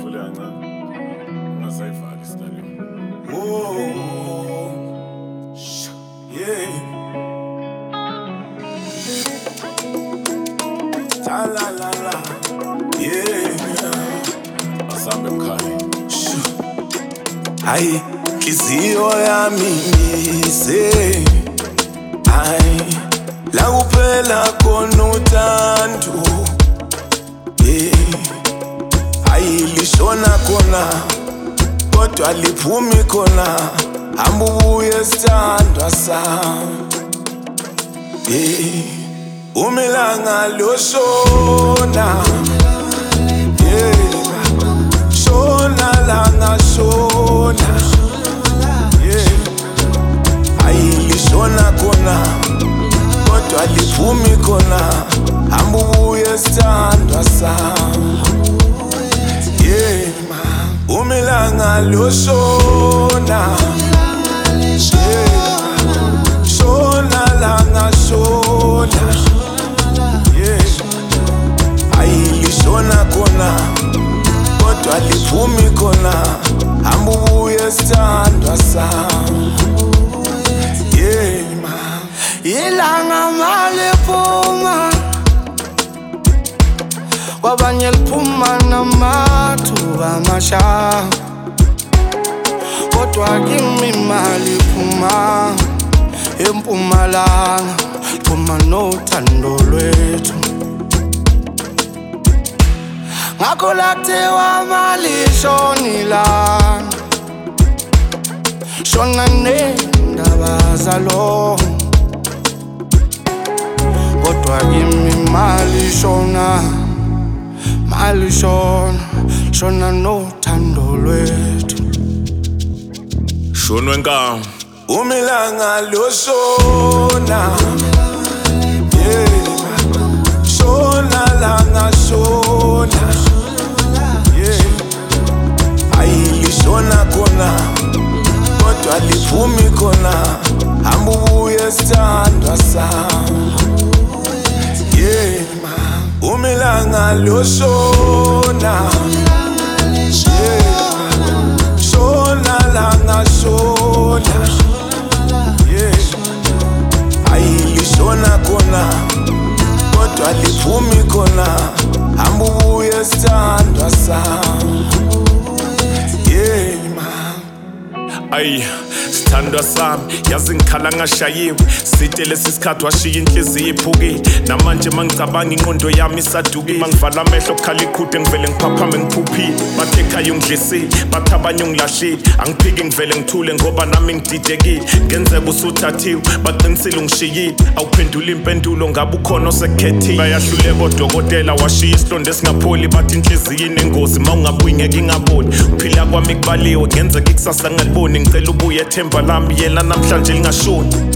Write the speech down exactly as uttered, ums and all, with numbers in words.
La la la la, yeah. Asambe mkhaya. Hayi, inhliziyo yami mise. Hayi, la kuphela khona uthando. Yeah. Hayi lishona khona, kodwa liphumi khona. Hamba ubuye sithandwa sami. Yeah. Umilanga loshona, yeah. Shona langa shona, yeah. Ayi lishona khona, kodwa liphumi khona. Hamba ubuye sithandwa sami, yeah. Umilanga loshona, yeah. Shona langa shona, lishona khona, kodwa liphumi khona. Hamba ubuye sithandwa sami, yeah ma. Ilanga maliphuma, kwabanye liphuma namathuba amasha, kodwa kimi maliphuma eMpumalanga, liphuma nothando lwethu. Ngakho lakuthiwa malishona ilanga, shona nendaba zalo, kodwa kimi malishona, malishona, shona nothando lwethu. Shona wenkawu, umilanga loshona, yeah. Shona langa shona, yeah. Ayi lishona khona, kodwa liphumi khona. Hamba ubuye sithandwa sami, yeah ma. Umilanga loshona, yeah. Shona langa shona, yeah. Ayi lishona khona, kodwa liphumi khona. Hamba ubuye sithandwa sami, yeah ma. Ayi sithandwa sami, yazi ngikhala ngashayiwe. Sithe lesi sikhathi washiya inhliziyo iphukile. Namanje mangicabanga ingqondo yami isadukile. Mangivala amehlo kukhala iqhude ngivele ngiphaphame ngiphuphile. Bathe ekhaya ungidlisile, bathi abanye ungilahlile. Angiphiki ngivele ngithule ngoba nami ngididekile. Ngenzeka usuthathiwe, baqinisile ungishiyile. Awuphendula impendulo ngabe ukhona osekukhethile. Bayahluleka odokotela washiya isilonda esingapholi. Bathi inhliziyo inengozi mawungabuyi ngeke ingaboni. Ukuphila kwami kubaliwe, ngenzeka ikusasa ngaliboni. Ngicela ubuye ethemba lami yela namhlanje lingashoni.